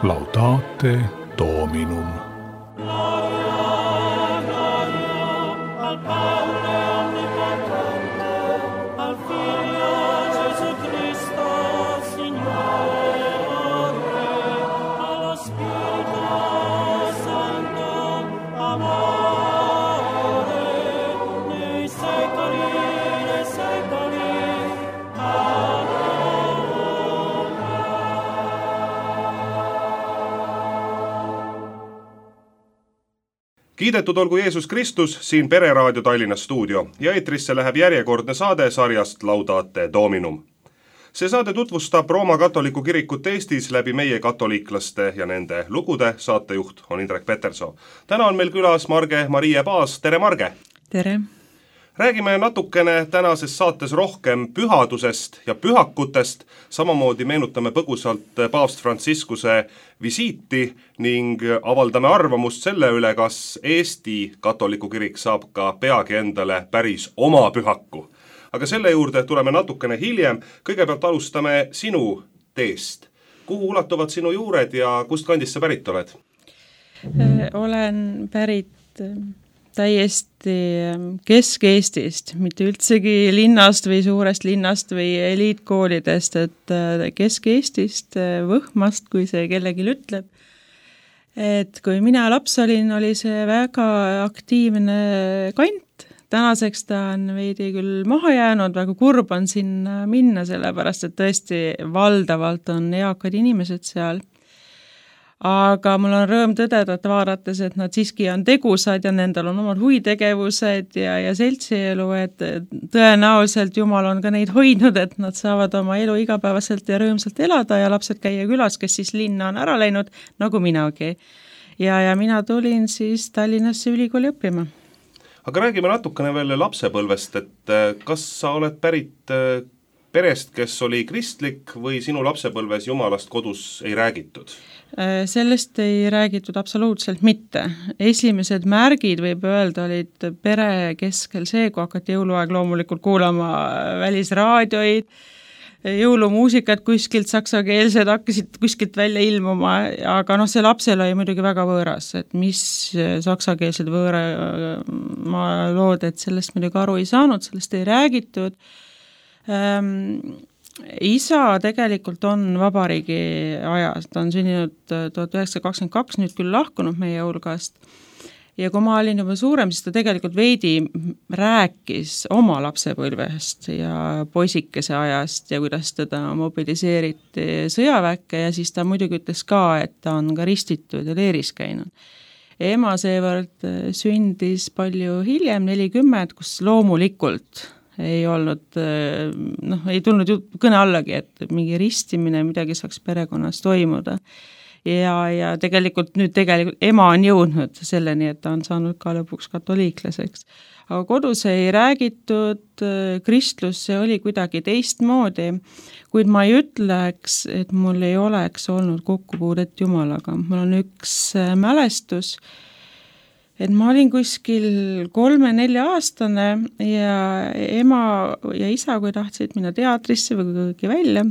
Laudate Dominum. Kiidetud olgu Jeesus Kristus, siin Pereraadio Tallinna stuudio ja eetrisse läheb järjekordne saade sarjast Laudate Dominum. See saade tutvustab Rooma katoliku kirikut Eestis läbi meie katoliiklaste ja nende lugude. Saatejuht on Indrek Petersoo. Täna on meil külas Marge Marie Paas. Tere, Marge! Tere! Räägime natukene tänases saates rohkem pühadusest ja pühakutest, samamoodi meenutame põgusalt paavst Franciscuse visiiti ning avaldame arvamust selle üle, kas Eesti katoliku kirik saab ka peagi endale päris oma pühaku. Aga selle juurde tuleme natukene hiljem. Kõigepealt alustame sinu teest. Kuhu ulatuvad sinu juured ja kust kandist sa pärit oled? Olen pärit täiesti Kesk-Eestist, mitte üldsegi linnast või suurest linnast või eliitkoolidest, et Kesk-Eestist, Võhmast, kui see kellelgi ütleb. Et kui mina laps olin, oli see väga aktiivne kant. Tänaseks ta on veidi küll maha jäänud, väga kurb on sinna minna, sellepärast et tõesti valdavalt on eakad inimesed seal. Aga mul on rõõm tõdeda, et vaadates, et nad siiski on tegusad ja nendel on omad huvitegevused ja seltsielu, et tõenäoliselt Jumal on ka neid hoidnud, et nad saavad oma elu igapäevaselt ja rõõmsalt elada ja lapsed käia külas, kes siis linna on ära läinud, nagu minagi. Ja mina tulin siis Tallinnasse ülikooli õppima. Aga räägime natukene veel lapsepõlvest, et kas sa oled pärit perest, kes oli kristlik või sinu lapsepõlves Jumalast kodus ei räägitud? Sellest ei räägitud absoluutselt mitte. Esimesed märgid, võib öelda, olid pere keskel see, kui hakati jõuluaeg loomulikult kuulama välisraadioid, jõulumuusikat kuskilt saksakeelsed hakkasid kuskilt välja ilmuma, aga see lapsel oli muidugi väga võõras, et mis saksakeelsed võõra lood, et sellest muidugi aru ei saanud, sellest ei räägitud. Isa tegelikult on vabariigi ajas, ta on sünninud 1922, nüüd küll lahkunud meie hulgast. Ja kui ma olin juba suurem, siis ta tegelikult veidi rääkis oma lapsepõlvest ja poisikese ajast ja kuidas teda mobiliseeriti sõjaväkke ja siis ta muidugi ütles ka, et ta on ka ristitud ja leeris käinud. Ema seevõrd sündis palju hiljem, 40, kus loomulikult ei olnud, ei tulnud kõne allagi, et mingi ristimine, midagi saaks perekonnas toimuda. Ja tegelikult nüüd ema on jõudnud selleni, et ta on saanud ka lõpuks katoliiklaseks. Aga kodus ei räägitud, kristlus see oli kuidagi teistmoodi, kuid ma ei ütleks, et mul ei oleks olnud kokkupuudet Jumalaga. Mul on üks mälestus, et ma olin kuskil 3-4 aastane ja ema ja isa, kui tahtsid minna teatrisse või kõige välja,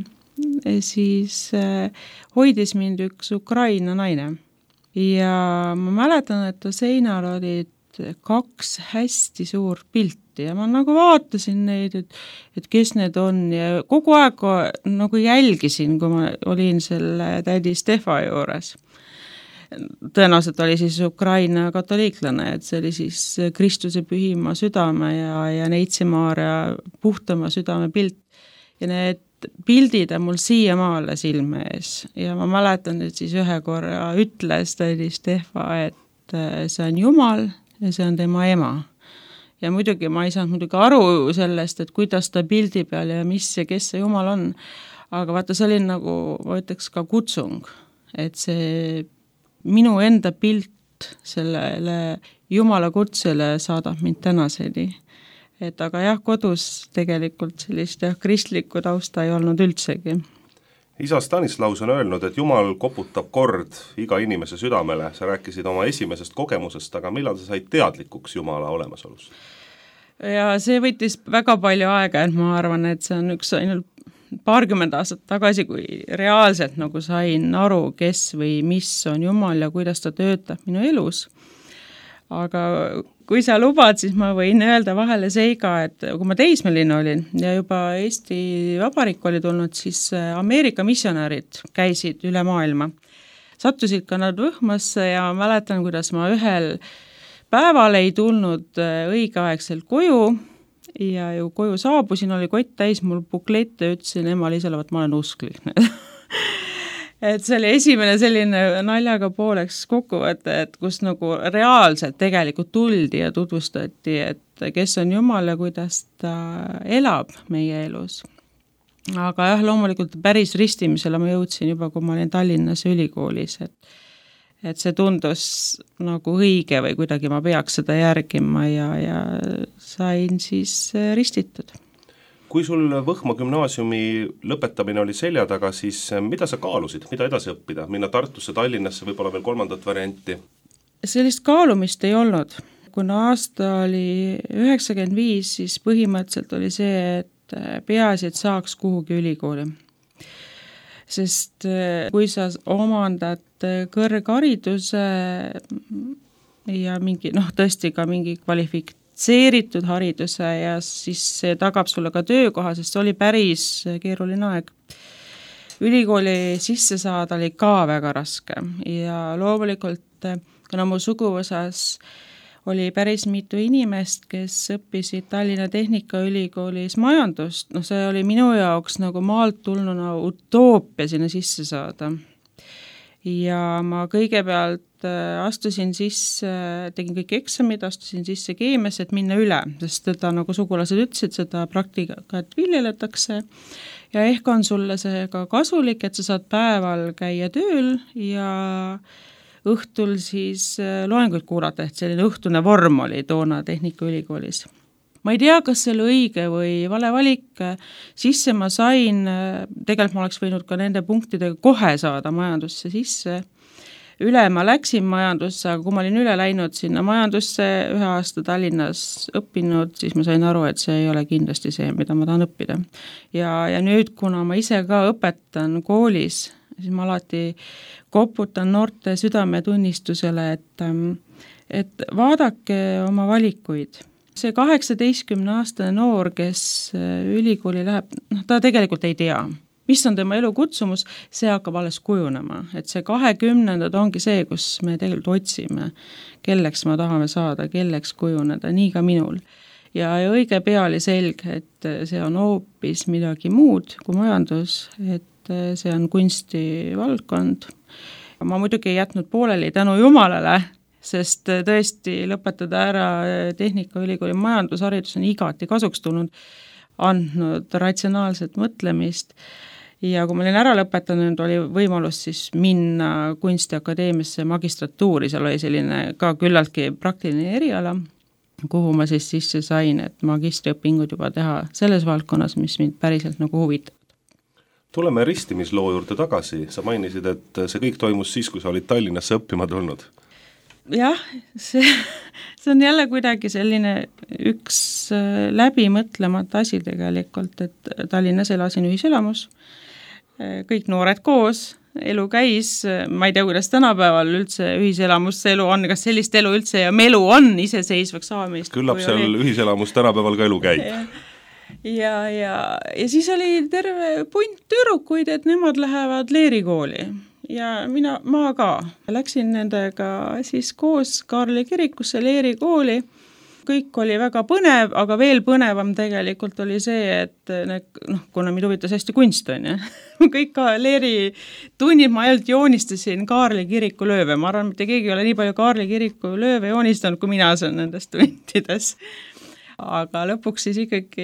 siis hoidis mind üks Ukraina naine. Ja ma mäletan, et seinal olid 2 hästi suurt pilti ja ma nagu vaatasin neid, et kes need on ja kogu aeg nagu jälgisin, kui ma olin selle tädi Stefa juures. Tõenäoliselt oli siis Ukraina katoliiklane, et see oli siis Kristuse pühima südame ja Neitsimaaria puhtama südame pilt. Ja need pildid on mul siiamaale silme ees. Ja ma mäletan, et siis ühe korra ütles tädi Stefa, et see on Jumal ja see on tema ema. Ja muidugi ma ei saanud muidugi aru sellest, et kuidas ta pildi peal ja mis ja kes see Jumal on. Aga vaata, see oli nagu, ma ütleks ka kutsung, et see minu enda pilt sellele Jumala kutsele saadab mind tänaseni. Et aga jah, kodus tegelikult sellist kristlikku tausta ei olnud üldsegi. Isa Stanislaus on öelnud, et Jumal koputab kord iga inimese südamele. Sa rääkisid oma esimesest kogemusest, aga millal sa said teadlikuks Jumala olemasolus? Ja see võttis väga palju aega, et ma arvan, et see on üks ainult paarkümmend aastat tagasi, kui reaalselt nagu sain aru, kes või mis on Jumal ja kuidas ta töötab minu elus. Aga kui sa lubad, siis ma võin öelda vahele seiga, et kui ma teismeline olin ja juba Eesti Vabariik oli tulnud, siis Ameerika missionärid käisid üle maailma. Sattusid ka nad võhmasse ja mäletan, kuidas ma ühel päeval ei tulnud õigeaegselt koju ja ju koju saabusin, oli kott täis mul buklette, ütlesin emale-isale, et ma olen usklik. Et see oli esimene selline naljaga pooleks kokkuvõte, et kus nagu reaalselt tegelikult tuldi ja tutvustati, et kes on Jumal ja kuidas ta elab meie elus. Aga jah, loomulikult päris ristimisele ma jõudsin juba, kui ma olin Tallinnas ülikoolis, et see tundus nagu õige või kuidagi ma peaks seda järgima ja sain siis ristitud. Kui sul Võhma gümnaasiumi lõpetamine oli selja taga, siis mida sa kaalusid, mida edasi õppida? Minna Tartusse, Tallinnasse, võib-olla veel kolmandat varianti? Sellist kaalumist ei olnud. Kuna aasta oli 95, siis põhimõtteliselt oli see, et peaasi, et saaks kuhugi ülikooli. Sest kui sa omandad kõrghariduse ja mingi, tõesti ka mingi kvalifitseeritud hariduse ja siis see tagab sulle ka töökoha, sest see oli päris keeruline aeg. Ülikooli sisse saada oli ka väga raske ja loomulikult, kuna mu suguvõsas oli päris mitu inimest, kes õppisid Tallinna Tehnikaülikoolis majandust, see oli minu jaoks nagu maalt tulnuna utoopia sinna sisse saada. Ja ma kõigepealt astusin sisse, tegin kõik eksamid, astusin sisse keemiasse, et minna üle, sest teda nagu sugulased ütlesid, seda praktikat viljeletakse ja ehk on sulle see ka kasulik, et sa saad päeval käia tööl ja õhtul siis loenguid kuulata, et selline õhtune vorm oli toona Tehnikaülikoolis. Ma ei tea, kas see oli õige või vale valik, sisse ma sain, tegelikult ma oleks võinud ka nende punktidega kohe saada majandusse sisse, üle ma läksin majandusse, aga kui ma olin üle läinud sinna majandusse, 1 aasta Tallinnas õppinud, siis ma sain aru, et see ei ole kindlasti see, mida ma tahan õppida. Ja nüüd, kuna ma ise ka õpetan koolis, siis ma alati koputan noorte südametunnistusele, et vaadake oma valikuid. See 18-aastane noor, kes ülikooli läheb, ta tegelikult ei tea, mis on tema elu kutsumus, see hakkab alles kujunema. Et see 20 ongi see, kus me tegelikult otsime, kelleks me tahame saada, kelleks kujuneda, nii ka minul. Ja õige pea oli selge, et see on hoopis midagi muud kui majandus, et see on kunstivaldkond. Ma muidugi ei jätnud pooleli tänu Jumalale, sest tõesti lõpetada ära Tehnikaülikooli majandusharidus on igati kasuks tulnud, andnud ratsionaalset mõtlemist ja kui ma olin ära lõpetanud, oli võimalus siis minna kunstiakadeemiasse magistratuuri, seal oli selline ka küllaltki praktiline eriala, kuhu ma siis sisse sain, et magistriõpingud juba teha selles valdkonnas, mis mind päriselt nagu huvitab. Tuleme ristimisloo juurde tagasi, sa mainisid, et see kõik toimus siis, kui sa olid Tallinnasse õppima tulnud. Jah, see on jälle kuidagi selline üks läbimõtlemata asi tegelikult, et Tallinnas elasin ühiselamus, kõik noored koos, elu käis, ma ei tea, kuidas tänapäeval üldse ühiselamusse elu on, kas sellist elu üldse ja elu on iseseisvaks saamist. Küllap seal ühiselamus tänapäeval ka elu käib. Ja siis oli terve punt tüdrukuid, et nemad lähevad leerikooli. Ja ma ka läksin nendega siis koos Kaarli kirikusse leerikooli. Kõik oli väga põnev, aga veel põnevam tegelikult oli see, et kuna mind huvitas hästi kunst on ja kõik ka leeri tunnid ma ainult joonistasin Kaarli kiriku lööve. Ma arvan, mitte keegi ei ole nii palju Kaarli kiriku lööve joonistanud, kui mina olen nendest tundides. Aga lõpuks siis ikkagi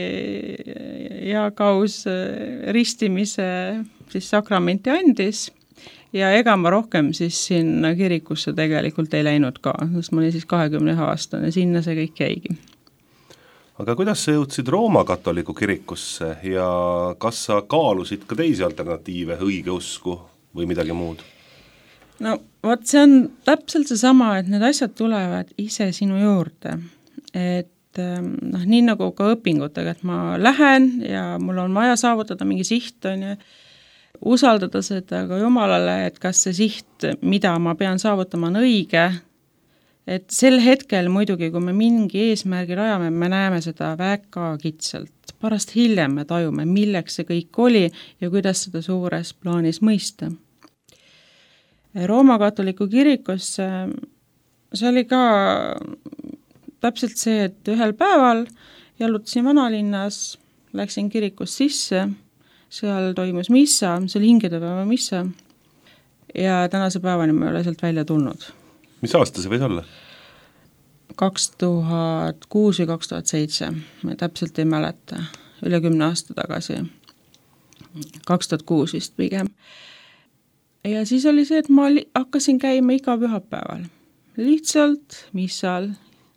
Jaakaus ristimise siis sakramenti andis ja ega ma rohkem siis sinna kirikusse tegelikult ei läinud ka, sest ma olin siis 21-aastane, sinna see kõik jäigi. Aga kuidas sa jõudsid Rooma katoliku kirikusse ja kas sa kaalusid ka teisi alternatiive, õigeusku või midagi muud? No vot, see on täpselt see sama, et need asjad tulevad ise sinu juurde, et nii nagu ka õpingutega, et ma lähen ja mul on vaja saavutada mingi siht, on ju, usaldada seda ka Jumalale, et kas see siht, mida ma pean saavutama, on õige, et sel hetkel muidugi, kui me mingi eesmärgi rajame, me näeme seda väga kitsalt. Pärast hiljem me tajume, milleks see kõik oli ja kuidas seda suures plaanis mõista. Rooma katoliku kirikus see oli ka täpselt see, et ühel päeval jalutasin vanalinnas, läksin kirikus sisse, seal toimus missa, see oli hingedepäeva missa ja tänase päevani ma ei ole sealt välja tulnud. Mis aasta see võis olla? 2006 või 2007, ma täpselt ei mäleta, üle 10 aasta tagasi, 2006 vist pigem. Ja siis oli see, et ma hakkasin käima iga pühapäeval, lihtsalt missal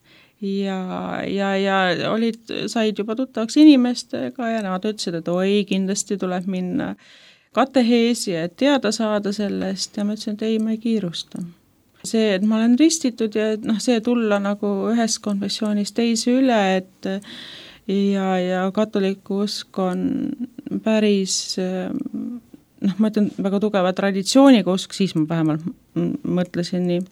ja said juba tuttavaks inimestega ja nad ütlesid, et oi, kindlasti tuleb minna kateheesi, et teada saada sellest ja ma ütlesin, et ei, ma ei kiirusta. See, et ma olen ristitud ja see tulla nagu ühest konfessioonist teise üle, et ja katoliku usk on päris, ma ütlen väga tugeva traditsiooniga usk, siis ma vähemalt mõtlesin nii.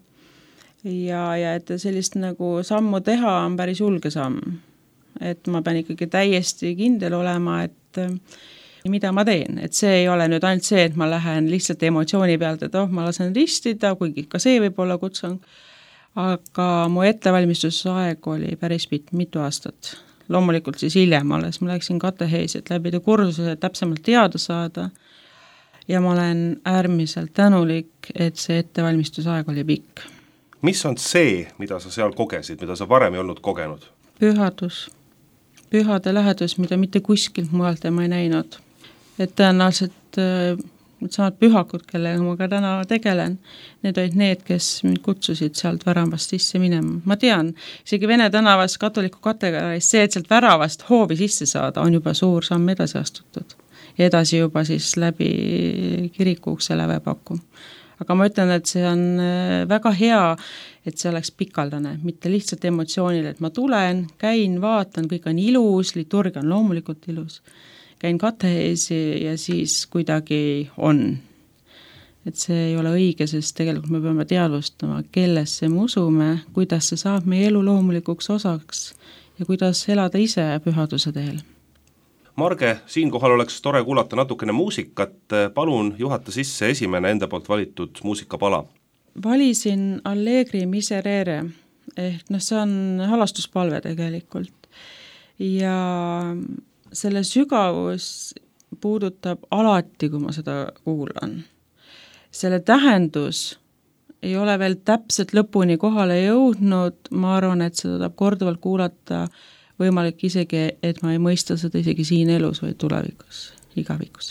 Ja et sellist nagu sammu teha on päris julge samm. Et ma pean ikkagi täiesti kindel olema, et mida ma teen, et see ei ole nüüd ainult see, et ma lähen lihtsalt emotsiooni pealt, et ma lasen ristida, kuigi ka see võib olla kutsung, aga mu ettevalmistusaeg oli päris mitu aastat. Loomulikult siis hiljem alles, ma läksin kateheesi, et läbida kursuse täpsemalt teada saada ja ma olen äärmiselt tänulik, et see ettevalmistusaeg oli pikk. Mis on see, mida sa seal kogesid, mida sa varem ei olnud kogenud? Pühadus, pühade lähedus, mida mitte kuskilt mujalt ma ei näinud. Et tõenäoliselt samad pühakud, kellega ma ka täna tegelen, need olid need, kes mind kutsusid sealt väravast sisse minema. Ma tean, isegi Vene tänavas katoliku kategooris see, et sealt väravast hoovi sisse saada, on juba suur samm edasi astutud. Ja edasi juba siis läbi kirikuukse lävepaku. Aga ma ütlen, et see on väga hea, et see oleks pikaldane, mitte lihtsalt emotsioonil, et ma tulen, käin, vaatan, kõik on ilus, liturgia on loomulikult ilus. Käin kateheesi ja siis kuidagi on. Et see ei ole õige, sest tegelikult me peame teadvustama, kellesse me usume, kuidas see saab meie elu loomulikuks osaks ja kuidas elada ise pühaduse teel. Marge, siinkohal oleks tore kuulata natukene muusikat, palun juhata sisse esimene enda poolt valitud muusikapala. Valisin Allegri Miserere, ehk see on halastuspalve tegelikult ja selle sügavus puudutab alati, kui ma seda kuulan. Selle tähendus ei ole veel täpselt lõpuni kohale jõudnud, ma arvan, et seda tahab korduvalt kuulata, võimalik isegi, et ma ei mõista seda isegi siin elus või tulevikus, igavikus.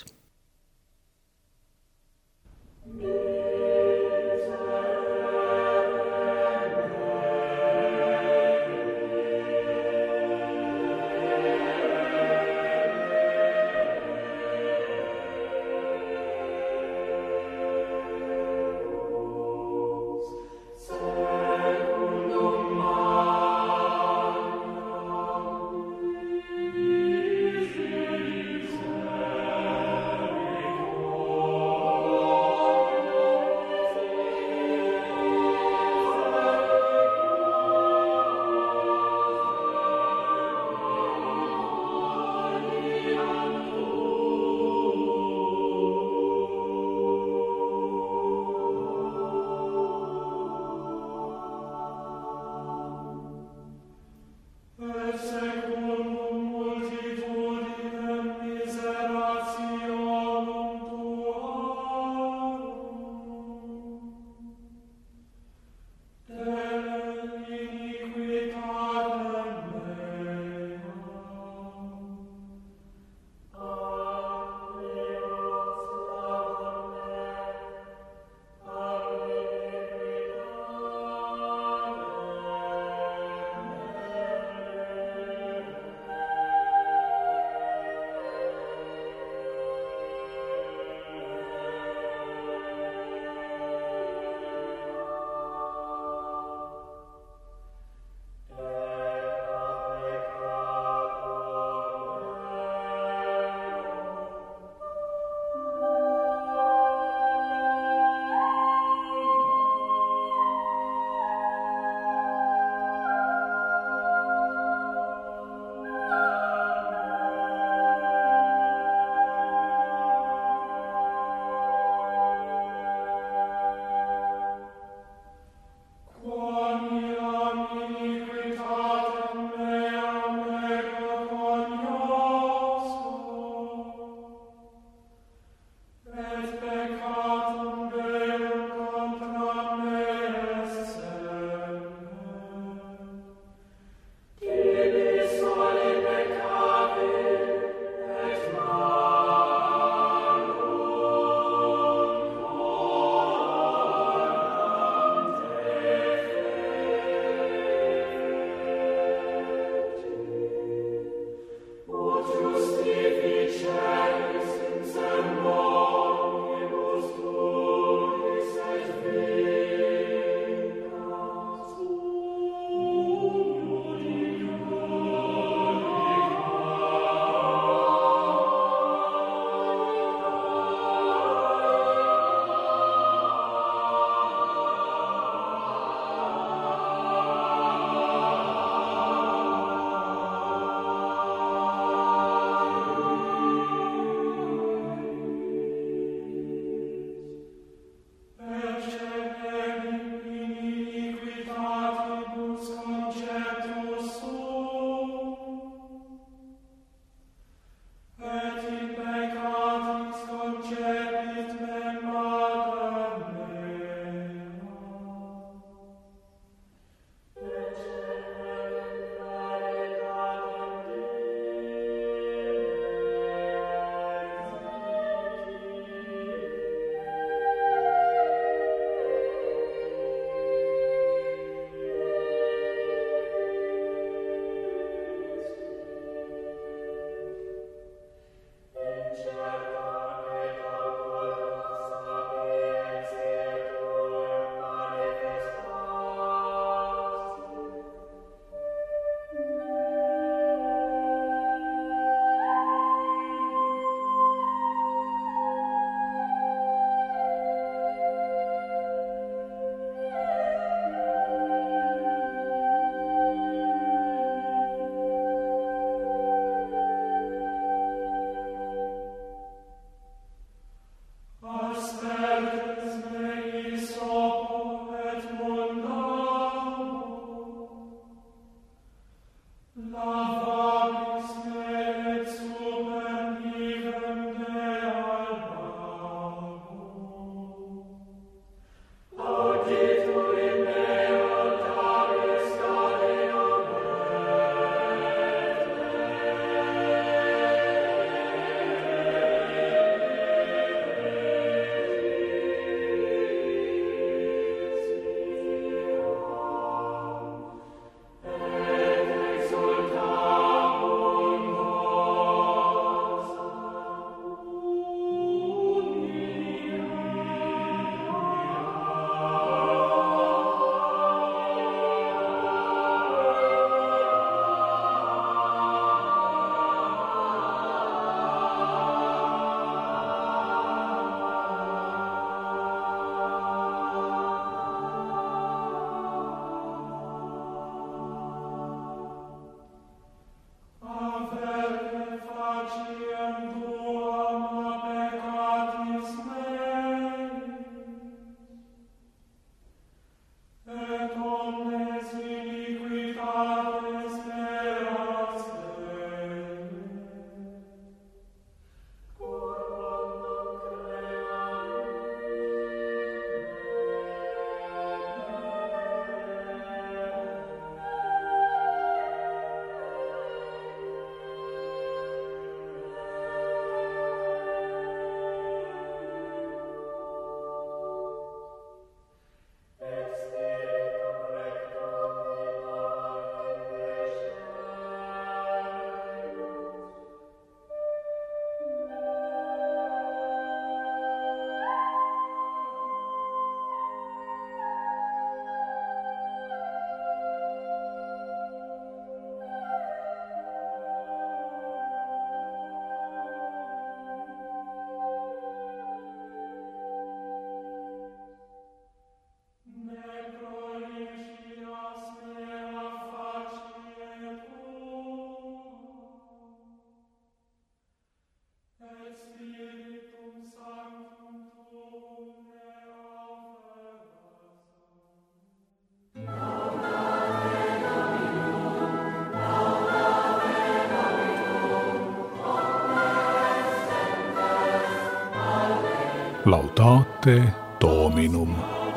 Laudate Dominum.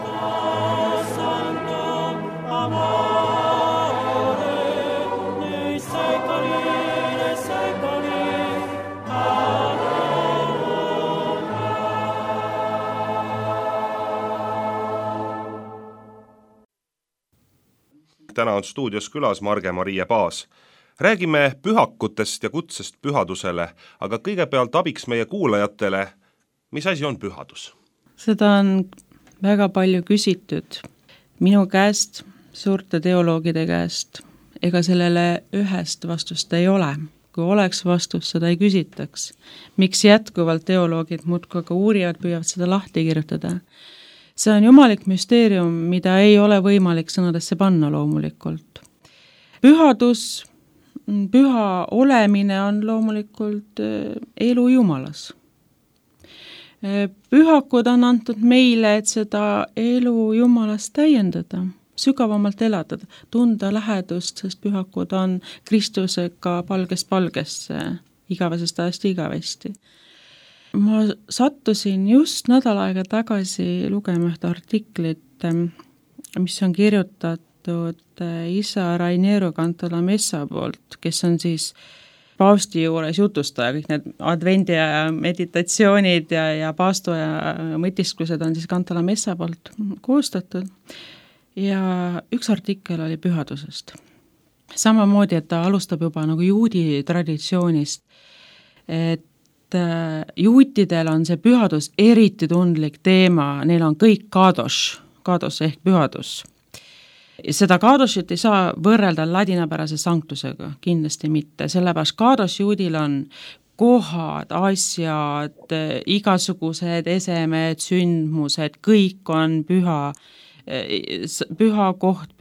Täna on stuudios külas Marge-Marie Paas. Räägime pühakutest ja kutsest pühadusele, aga kõigepealt abiks meie kuulajatele, mis asi on pühadus? Seda on väga palju küsitud minu käest, suurte teoloogide käest. Ega sellele ühest vastust ei ole. Kui oleks vastus, seda ei küsitaks. Miks jätkuvalt teoloogid muudkui aga uurivad, püüavad seda lahti kirjutada? See on jumalik müsteerium, mida ei ole võimalik sõnadesse panna loomulikult. Pühadus, püha olemine on loomulikult elu Jumalas. Pühakud on antud meile, et seda elu Jumalas täiendada, sügavamalt elatada, tunda lähedust, sest pühakud on Kristusega palgest palgesse, igavesest ajast igavesti. Ma sattusin just nädal aega tagasi lugema ühte artiklit, mis on kirjutatud isa Rainiero Cantalamessa poolt, kes on siis paavsti juures jutustaja, kõik need advendi ja meditatsioonid ja paastoja mõtisklused on siis Cantalamessa poolt koostatud. Ja üks artikkel oli pühadusest. Samamoodi, et ta alustab juba nagu juudi traditsioonist, et juutidel on see pühadus eriti tundlik teema, neil on kõik kaados ehk pühadus. Seda kaadosit ei saa võrrelda ladinapärase sanktusega, kindlasti mitte, sellepärast kaados juudil on kohad, asjad, igasugused esemed, sündmused, kõik on püha koht,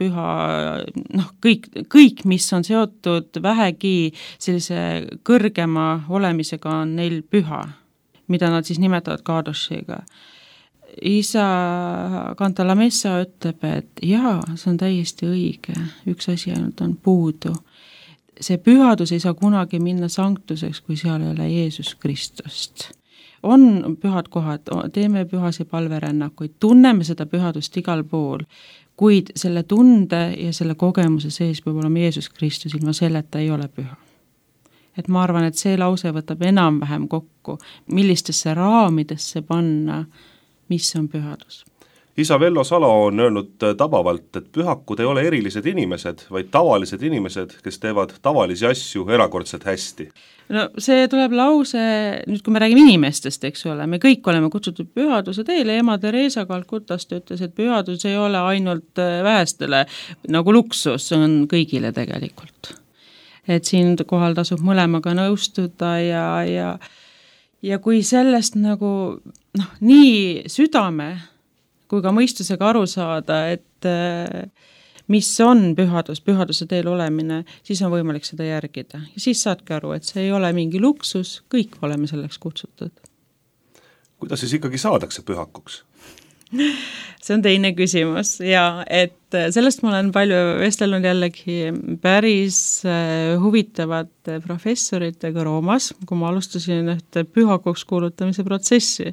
kõik, mis on seotud vähegi sellise kõrgema olemisega, on neil püha, mida nad siis nimetavad kaadoshiga. Isa Cantalamessa ütleb, et jaa, see on täiesti õige, üks asi ainult on puudu. See pühadus ei saa kunagi minna sanktuseks, kui seal ei ole Jeesus Kristust. On pühad kohad, teeme pühasi palverännakuid, tunneme seda pühadust igal pool, kuid selle tunde ja selle kogemuse sees peab olema Jeesus Kristus, ilma selleta ei ole püha. Et ma arvan, et see lause võtab enam-vähem kokku, millistesse raamidesse panna, mis on pühadus. Isa Vello Salo on öelnud tabavalt, et pühakud ei ole erilised inimesed, vaid tavalised inimesed, kes teevad tavalisi asju erakordselt hästi. No see tuleb lause, nüüd kui me räägime inimestest, eks ole, me kõik oleme kutsutud pühaduse teele, ema Teresa Calcutast ütles, et pühadus ei ole ainult vähestele nagu luksus, see on kõigile tegelikult. Et siin kohal tasub mõlemaga nõustuda ja kui sellest nagu nii südame kui ka mõistusega aru saada, et mis on pühadus, pühaduse teel olemine, siis on võimalik seda järgida. Ja siis saadki aru, et see ei ole mingi luksus, kõik oleme selleks kutsutud. Kuidas siis ikkagi saadakse pühakuks? See on teine küsimus ja et sellest ma olen palju vestelnud jällegi päris huvitavate professoritega Roomas, kui ma alustasin ühte pühakuks kuulutamise protsessi.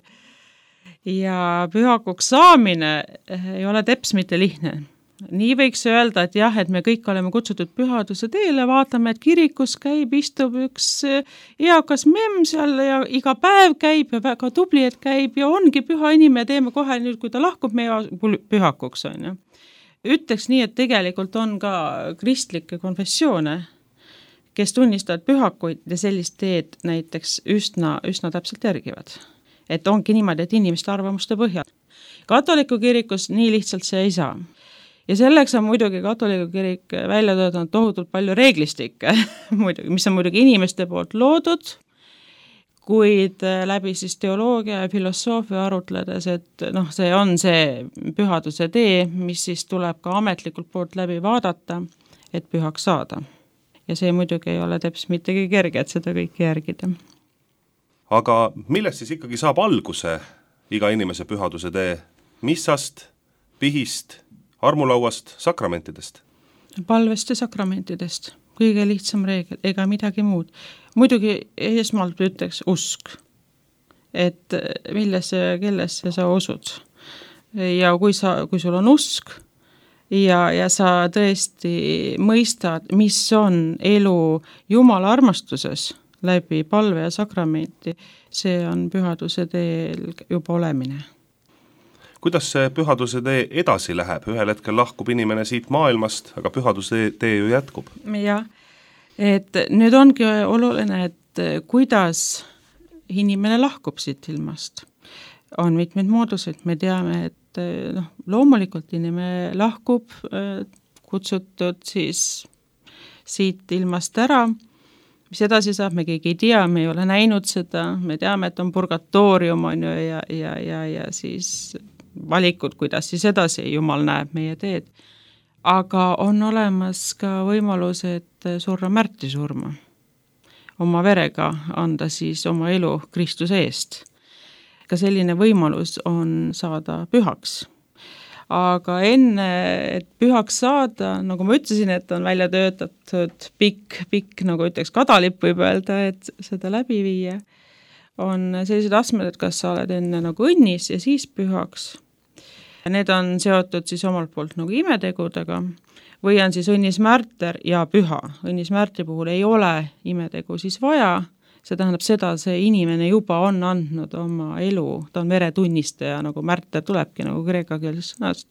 Ja pühakuks saamine ei ole teps mitte lihtne. Nii võiks öelda, et jah, et me kõik oleme kutsutud pühaduse teele, vaatame, et kirikus käib, istub üks eakas memm seal ja iga päev käib ja väga tubli, et käib ja ongi püha inimene, teeme kohe nüüd, kui ta lahkub meie pühakuks on. Ütleks nii, et tegelikult on ka kristlikke konfessioone, kes tunnistavad pühakuid ja sellist teed näiteks üsna täpselt järgivad. Et ongi niimoodi, et inimeste arvamuste põhjal. Katoliku kirikus nii lihtsalt see ei saa. Ja selleks on muidugi katoliku kirik välja töötanud tohutult palju reeglistikke, mis on muidugi inimeste poolt loodud, kuid läbi siis teoloogia ja filosoofia arutledes, et see on see pühaduse tee, mis siis tuleb ka ametlikult poolt läbi vaadata, et pühaks saada. Ja see muidugi ei ole teps mittegi kerge, et seda kõike järgida. Aga millest siis ikkagi saab alguse iga inimese pühaduse tee? Missast, pihist, armulauast, sakramentidest? Palvest ja sakramentidest. Kõige lihtsam reegel, ega midagi muud. Muidugi esmalt ütleks usk. et kellesse sa usud. Ja kui sul on usk ja sa tõesti mõistad, mis on elu Jumala armastuses läbi palve ja sakramenti, see on pühaduse teel juba olemine. Kuidas see pühaduse tee edasi läheb? Ühel hetkel lahkub inimene siit maailmast, aga pühaduse tee ju jätkub. Jah, et nüüd ongi oluline, et kuidas inimene lahkub siit ilmast. On mitmeid mooduseid, me teame, et loomulikult inimene lahkub kutsutud siis siit ilmast ära. Mis edasi saab, me keegi ei tea, me ei ole näinud seda, me teame, et on purgatoorium on ju ja siis valikud, kuidas siis edasi Jumal näeb meie teed. Aga on olemas ka võimalus, et surra märtrisurma, oma verega anda siis oma elu Kristuse eest. Ka selline võimalus on saada pühaks. Aga enne, et pühaks saada, nagu ma ütlesin, et on välja töötatud pikk, nagu ütleks kadalipp võib öelda, et seda läbi viia, on sellised astmed, et kas sa oled enne nagu õnnis ja siis pühaks. Need on seotud siis omalt poolt nagu imetegudega või on siis õnnis märter ja püha. Õnnis märtri puhul ei ole imetegu siis vaja, see tähendab seda, see inimene juba on andnud oma elu, ta on veretunnistaja, nagu märter tulebki nagu kreeka keeles sõnast.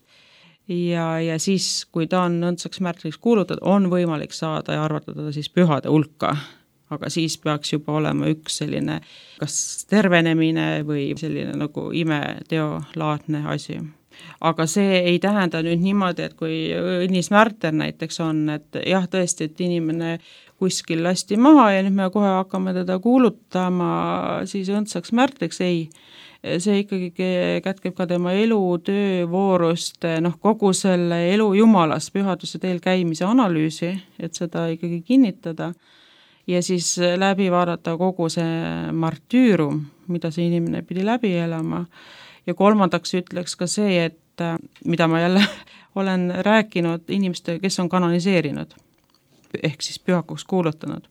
Ja siis, kui ta on õndsaks märtriks kuulutatud, on võimalik saada ja arvatada siis pühade hulka. Aga siis peaks juba olema üks selline kas tervenemine või selline nagu imeteolaadne asi. Aga see ei tähenda nüüd niimoodi, et kui õnnis märter näiteks on, et jah, tõesti, et inimene kuskil lasti maha ja nüüd me kohe hakkame teda kuulutama siis õndsaks märtriks, ei. See ikkagi kätkeb ka tema elu, töö, voorust, kogu selle elu Jumalas pühaduse teel käimise analüüsi, et seda ikkagi kinnitada ja siis läbi vaadata kogu see martüürum, mida see inimene pidi läbi elama. Ja kolmandaks ütleks ka see, et mida ma jälle olen rääkinud inimeste, kes on kanoniseerinud, ehk siis pühakuks kuulutanud,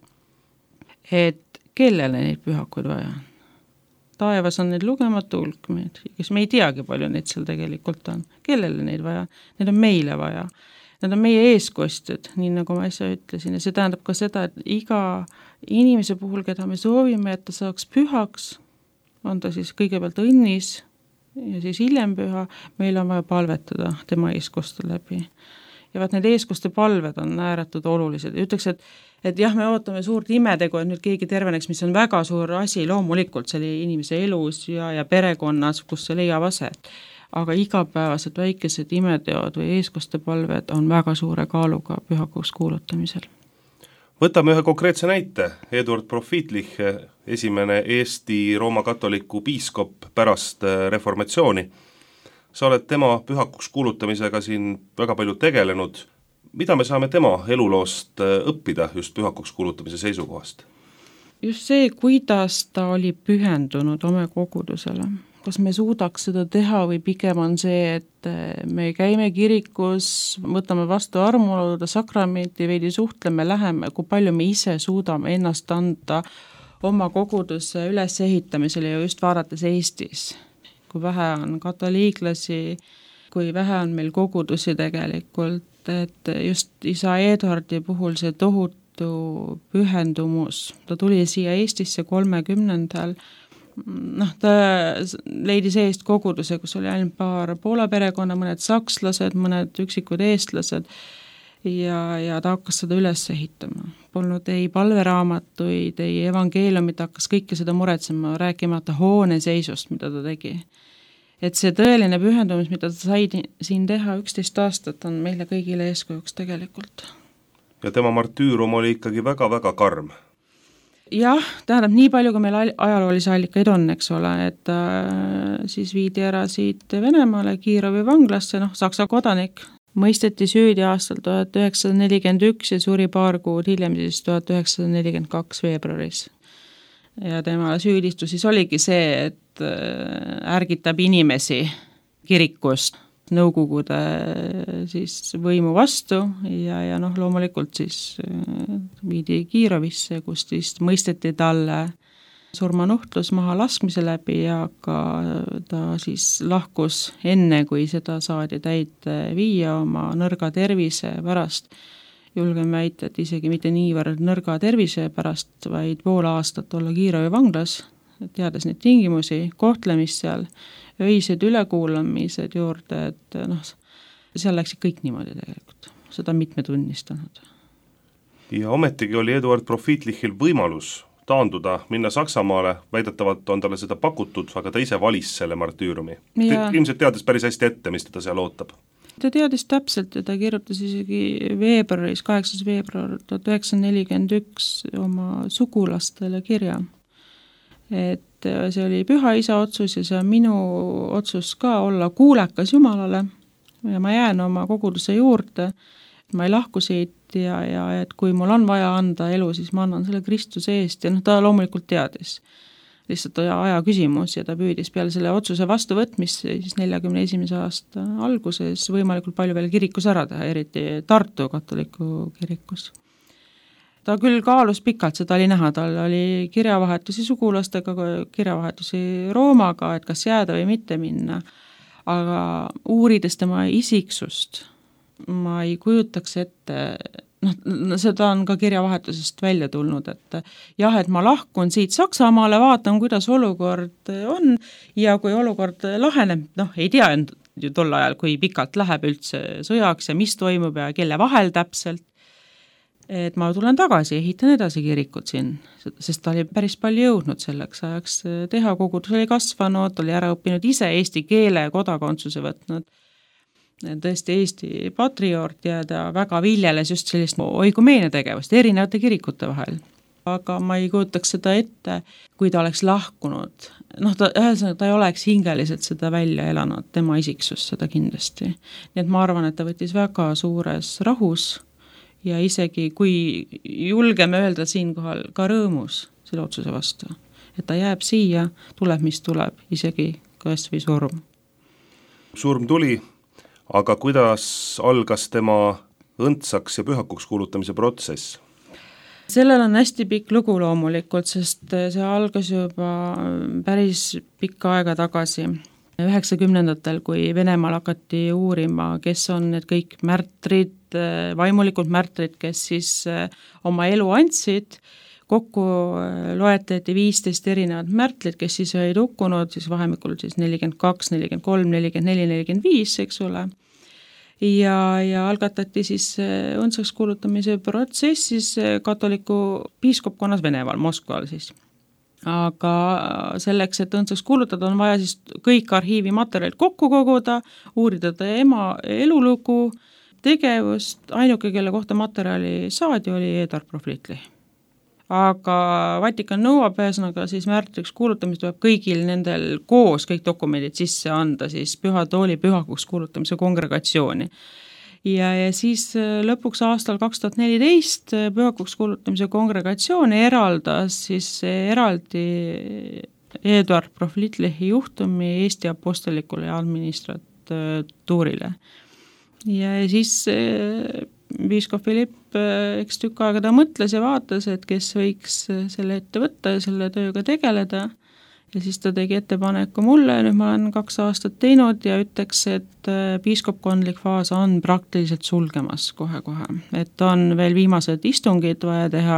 et kellele neid pühakuid vaja on. Taevas on neid lugematu hulk meid, kes me ei teagi palju neid seal tegelikult on. Kellele neid vaja? Need on meile vaja. Need on meie eeskostjad, nii nagu ma äsja ütlesin. Ja see tähendab ka seda, et iga inimese puhul, keda me soovime, et ta saaks pühaks, on ta siis kõigepealt õnnis ja siis hiljem püha, meil on vaja palvetada tema eeskoste läbi. Ja vaat need eeskoste palved on ääretud olulised. Ütleks, et jah, me ootame suurt imetegu, et nüüd keegi terveneks, mis on väga suur asi loomulikult selle inimese elus ja perekonnas, kus see leiab aset. Aga igapäevased väikesed imeteod või eeskoste palved on väga suure kaaluga pühakuks kuulutamisel. Võtame ühe konkreetse näite. Eduard Profiitlich, esimene Eesti Rooma katoliku piiskop pärast reformatsiooni. Sa oled tema pühakuks kuulutamisega siin väga palju tegelenud. Mida me saame tema eluloost õppida just pühakuks kuulutamise seisukohast? Just see, kuidas ta oli pühendunud oma kogudusele. Kas me suudaks seda teha või pigem on see, et me käime kirikus, võtame vastu armuluda sakramenti, veidi suhtleme, läheme, kui palju me ise suudame ennast anda oma koguduse ülesehitamisele ja just vaadates Eestis. Kui vähe on katoliiklasi, kui vähe on meil kogudusi tegelikult, et just isa Eduardi puhul see tohutu pühendumus, ta tuli siia Eestisse 30. Ta leidis eest koguduse, kus oli ainult paar Poola perekonna, mõned sakslased, mõned üksikud eestlased ja ta hakkas seda üles ehitama. Polnud ei palveraamatuid, ei evangeeliumit, hakkas kõike seda muretsema, rääkimata hoone seisust, mida ta tegi. Et see tõeline pühendumis, mida ta sai siin teha 11 aastat, on meile kõigile eeskujuks tegelikult. Ja tema martüürum oli ikkagi väga-väga karm. Jah, tähendab nii palju, kui meil ajaloolisi allikaid on, eks ole, et siis viidi ära siit Venemaale Kiirovi vanglasse, Saksa kodanik, mõisteti süüdi aastal 1941 ja suri paar kuud hiljem siis 1942 veebruaris. Ja tema süüdistus siis oligi see, et ärgitab inimesi kirikust Nõukogude siis võimu vastu ja loomulikult siis viidi Kiirovisse, kus siis mõisteti talle surmanuhtlus maha laskmise läbi, aga ta siis lahkus enne, kui seda saadi täide viia oma nõrga tervise pärast. Julgen väita, et isegi mitte niivõrd nõrga tervise pärast, vaid pool aastat olla kiirabi-vanglas, teades neid tingimusi, kohtlemist seal, öised ülekuulamised juurde, et seal läksid kõik niimoodi tegelikult. Seda on mitme tunnistanud. Ja ometigi oli Eduard Profitlichil võimalus taanduda, minna Saksamaale, väidetavalt on talle seda pakutud, aga ta ise valis selle martüürumi. Ilmselt teades päris hästi ette, mis teda seal ootab. Ta teadis täpselt ja ta kirjutas isegi veebruaris, 8. veebruar 1941 oma sugulastele kirja. Et see oli Püha Isa otsus ja see on minu otsus ka olla kuulekas Jumalale ja ma jään oma koguduse juurde. Ma ei lahku siit ja et kui mul on vaja anda elu, siis ma annan selle Kristuse eest ja ta loomulikult teadis. Lihtsalt aja küsimus ja ta püüdis peale selle otsuse vastuvõtmist siis 41. aasta alguses võimalikult palju veel kirikus ära teha, eriti Tartu katoliku kirikus. Ta küll kaalus pikalt, seda oli näha, tal oli kirjavahetusi sugulastega, kirjavahetusi Roomaga, et kas jääda või mitte minna, aga uurides tema isiksust, ma ei kujutaks ette, seda on ka kirjavahetusest välja tulnud, et jah, et ma lahkun siit Saksamaale, vaatan, kuidas olukord on ja kui olukord laheneb, ei tea ju tol ajal, kui pikalt läheb üldse sõjaks ja mis toimub ja kelle vahel täpselt, et ma tulen tagasi, ehitan edasi kirikut siin, sest ta oli päris palju jõudnud selleks ajaks teha, kogudus oli kasvanud, oli ära õppinud ise eesti keele kodakondsuse võtnud, tõesti Eesti patrioort ja ta väga viljeles just sellist oigumeenia tegevust erinevate kirikute vahel. Aga ma ei kujutaks seda ette, kui ta oleks lahkunud. Ta ei oleks hingeliselt seda välja elanud, tema isiksus seda kindlasti. Nii et ma arvan, et ta võttis väga suures rahus ja isegi kui julgeme öelda siinkohal ka rõõmus selle otsuse vastu, et ta jääb siia, tuleb mis tuleb, isegi kas või surm. Surm tuli, aga kuidas algas tema õndsaks ja pühakuks kuulutamise protsess? Sellel on hästi pikk lugu loomulikult, sest see algas juba päris pikka aega tagasi, 90-ndatel, kui Venemaal hakati uurima, kes on need kõik märtrid, vaimulikult märtrid, kes siis oma elu andsid. Kokku loetleti 15 erinevat märtlit, kes siis olid hukkunud, siis vahemikul siis 42, 43, 44, 45, eks ole. Ja algatati siis õndsaks kuulutamise protsessis katoliku piiskopkonnas Venemaal, Moskval siis. Aga selleks, et õndsaks kuulutada, on vaja siis kõik arhiivimaterjalid kokku koguda, uurida ema elulugu, tegevust, ainuke, kelle kohta materjali saadi, oli Eduard Profitlich. Aga Vatikan nõuab ühesõnaga siis märtriks kuulutamist tuleb kõigil nendel koos kõik dokumendid sisse anda siis Püha Tooli pühakuks kuulutamise kongregatsiooni. Ja siis lõpuks aastal 2014 pühakuks kuulutamise kongregatsioon eraldas siis eraldi Eduard Profitlichi juhtumi Eesti apostolikule ja administratuurile. Ja siis piiskop Philipp eks tükk aega ta mõtles ja vaatas, et kes võiks selle ette võtta ja selle tööga tegeleda ja siis ta tegi ettepaneku mulle, nüüd ma olen 2 aastat teinud ja ütleks, et piiskopkondlik faas on praktiliselt sulgemas kohe-kohe, et on veel viimased istungid vaja teha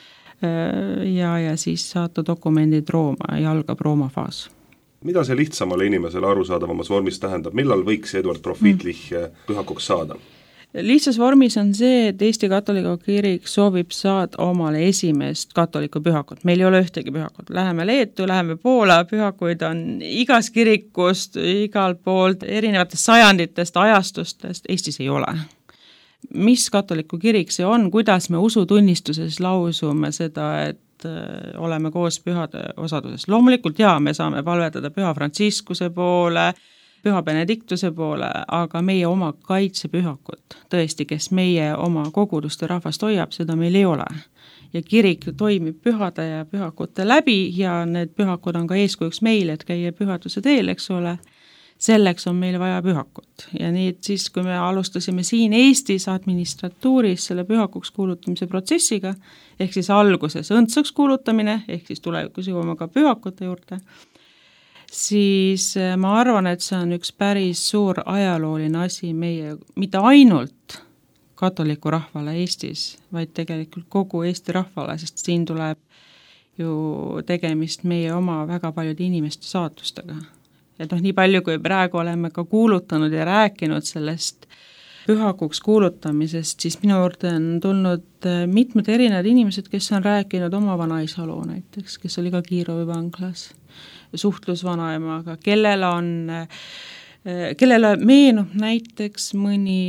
ja siis saata dokumendid Rooma ja algab Rooma faas. Mida see lihtsamale inimesele arusaadavamas vormis tähendab, millal võiks Eduard Profitlich pühakuks saada? Lihtsas vormis on see, et Eesti katoliku kirik soovib saada omale esimest katoliku pühakut. Meil ei ole ühtegi pühakut. Läheme Leetu, läheme Poola, pühakuid on igas kirikust, igal poolt, erinevatest sajanditest, ajastustest, Eestis ei ole. Mis katoliku kirik see on, kuidas me usutunnistuses lausume seda, et oleme koos pühade osaduses. Loomulikult me saame palvetada Püha Frantsiskuse poole, Püha Benediktuse poole, aga meie oma kaitsepühakut, tõesti, kes meie oma koguduste rahvast hoiab, seda meil ei ole. Ja kirik toimib pühade ja pühakute läbi ja need pühakud on ka eeskujuks meile, et käia pühaduse teel, eks ole. selleks on meil vaja pühakut ja nii, et siis, kui me alustasime siin Eestis administratuuris selle pühakuks kuulutamise protsessiga, ehk siis alguses õndsaks kuulutamine, ehk siis tulevikus jõuame ka pühakute juurde, siis ma arvan, et see on üks päris suur ajalooline asi meie, mitte ainult katoliku rahvale Eestis, vaid tegelikult kogu Eesti rahvale, sest siin tuleb ju tegemist meie oma väga paljude inimeste saatustega. Et nii palju, kui praegu oleme ka kuulutanud ja rääkinud sellest pühakuks kuulutamisest, siis minu juurde on tulnud mitmed erinevad inimesed, kes on rääkinud oma vanaisa loo näiteks, kes oli ka Kirovi vanglas, suhtlus vanaemaga, kellele meenub näiteks mõni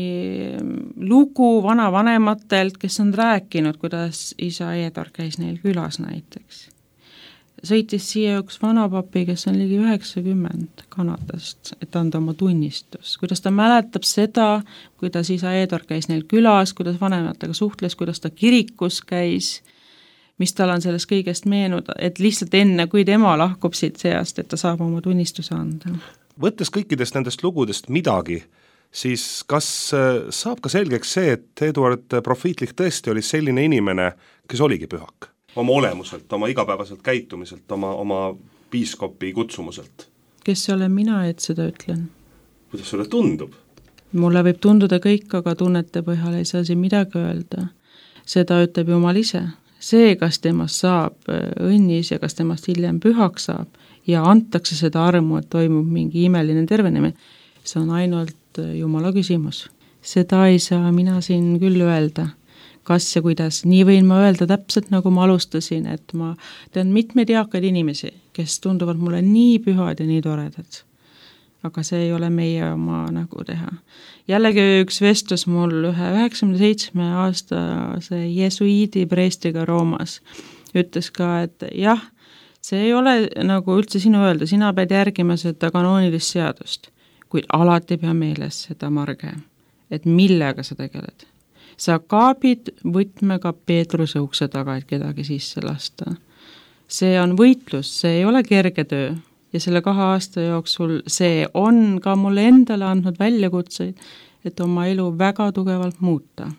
lugu vanavanematelt, kes on rääkinud, kuidas isa Edward käis neil külas näiteks. Sõitis siia üks vanapapi, kes on ligi 90 Kanadast, et anda oma tunnistus, kuidas ta mäletab seda, kuidas isa Edward käis neil külas, kuidas vanematega suhtles, kuidas ta kirikus käis, mis tal on sellest kõigest meenuda, et lihtsalt enne, kui tema lahkub siit seast, et ta saab oma tunnistuse anda. Võttes kõikidest nendest lugudest midagi, siis kas saab ka selgeks see, et Eduard Profiitlik tõesti oli selline inimene, kes oligi pühak? Oma olemuselt, oma igapäevaselt käitumiselt, oma piiskopi kutsumuselt. Kes olen mina, et seda ütlen? Kuidas sulle tundub? Mulle võib tunduda kõik, aga tunnete põhjal ei saa siin midagi öelda. Seda ütleb Jumal ise. See, kas temast saab õnnis ja kas temast hiljem pühaks saab ja antakse seda armu, et toimub mingi imeline tervenemine, see on ainult Jumala küsimus. Seda ei saa mina siin küll öelda. Kas ja kuidas, nii võin ma öelda täpselt, nagu ma alustasin, et ma tean mitmeid eakaid inimesi, kes tunduvad mulle nii pühad ja nii toredad. Aga see ei ole meie oma nagu teha. Jällegi üks vestlus mul ühe 97 aastase jesuiidi preestiga Roomas ütles ka, et jah, see ei ole nagu üldse sinu öelda, sina pead järgima seda kanoonilist seadust, kuid alati pea meeles seda marge, et millega sa tegeled. Sa kaabid võtmega Peetruse ukse taga, et kedagi sisse lasta. See on võitlus, see ei ole kerge töö ja selle 2 aasta jooksul see on ka mulle endale andnud väljakutseid, et oma elu väga tugevalt muuta.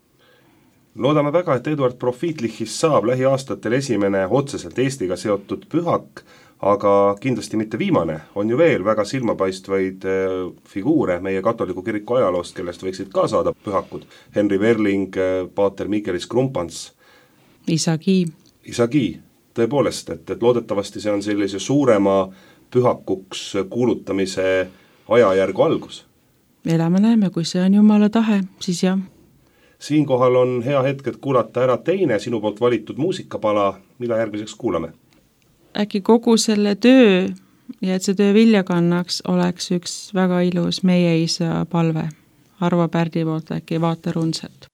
Loodame väga, et Eduard Profiitlichist saab lähiaastatel esimene otseselt Eestiga seotud pühak, aga kindlasti mitte viimane, on ju veel väga silmapaistvaid figuure meie katoliku kiriku ajaloost, kellest võiksid ka saada pühakud. Henry Verling, paater Mikelis Krumpans. Isagi, tõepoolest, et loodetavasti see on sellise suurema pühakuks kuulutamise ajajärgu algus. Elame näeme, kui see on Jumala tahe, siis jah. Siinkohal on hea hetk, et kuulata ära teine sinu poolt valitud muusikapala, mida järgmiseks kuulame. Äkki kogu selle töö ja et see töö vilja kannaks oleks üks väga ilus meie isa palve. Arvo Pärdi poolt äkki Vaata rundselt.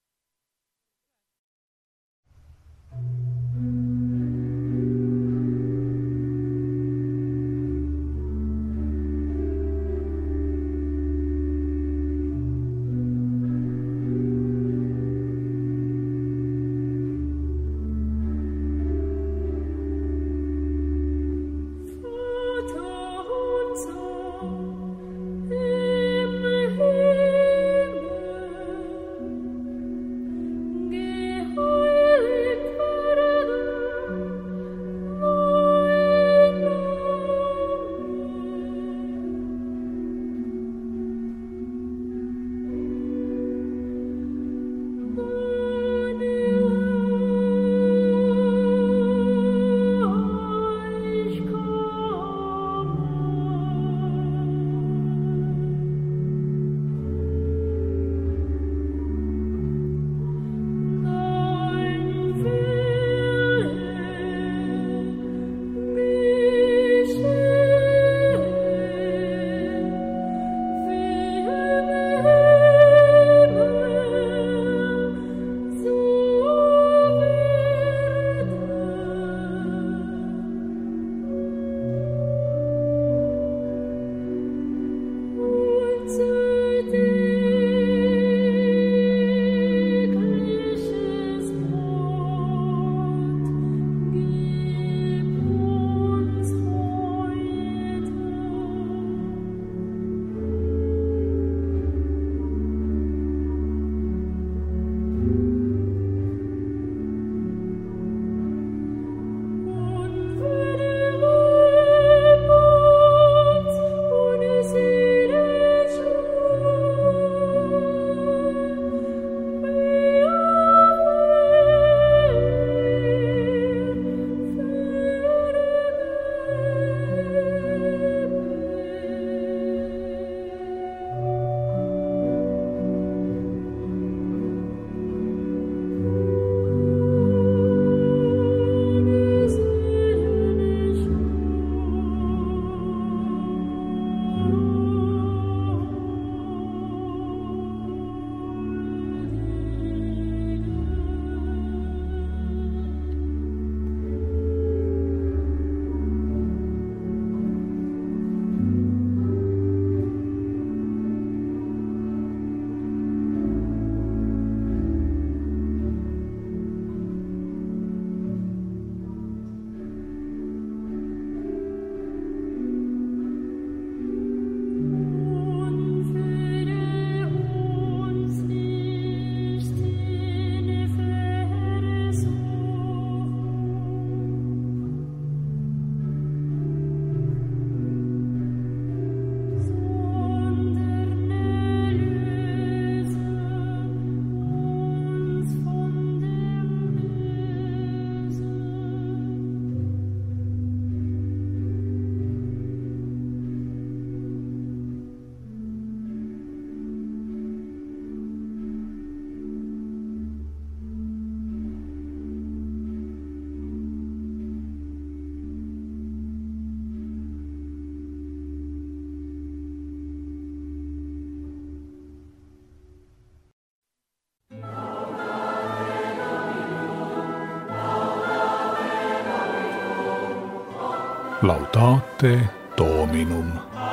Laudate Dominum.